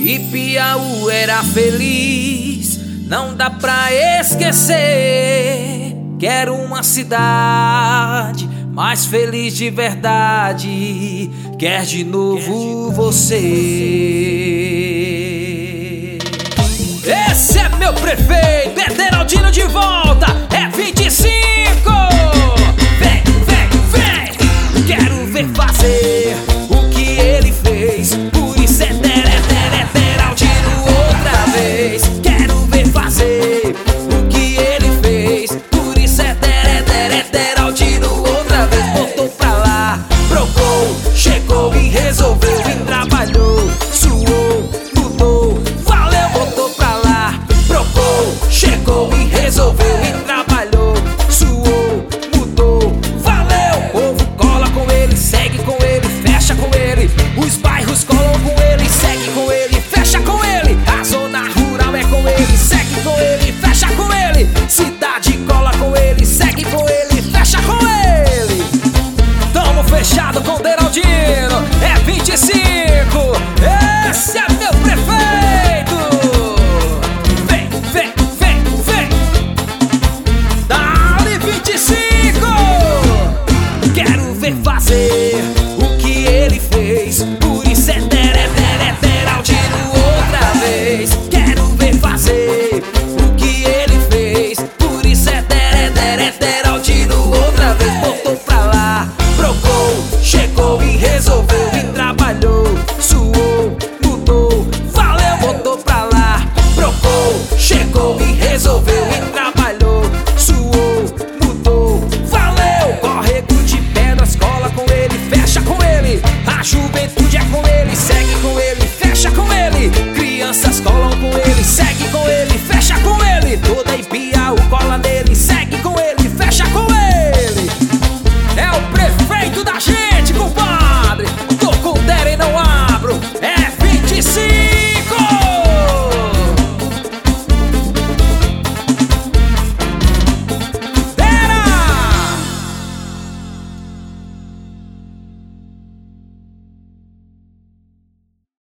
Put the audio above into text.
E Piauí era feliz, não dá pra esquecer. Quero uma cidade mais feliz de verdade. Quer de novo você. Esse é meu prefeito, Ederaldino de volta.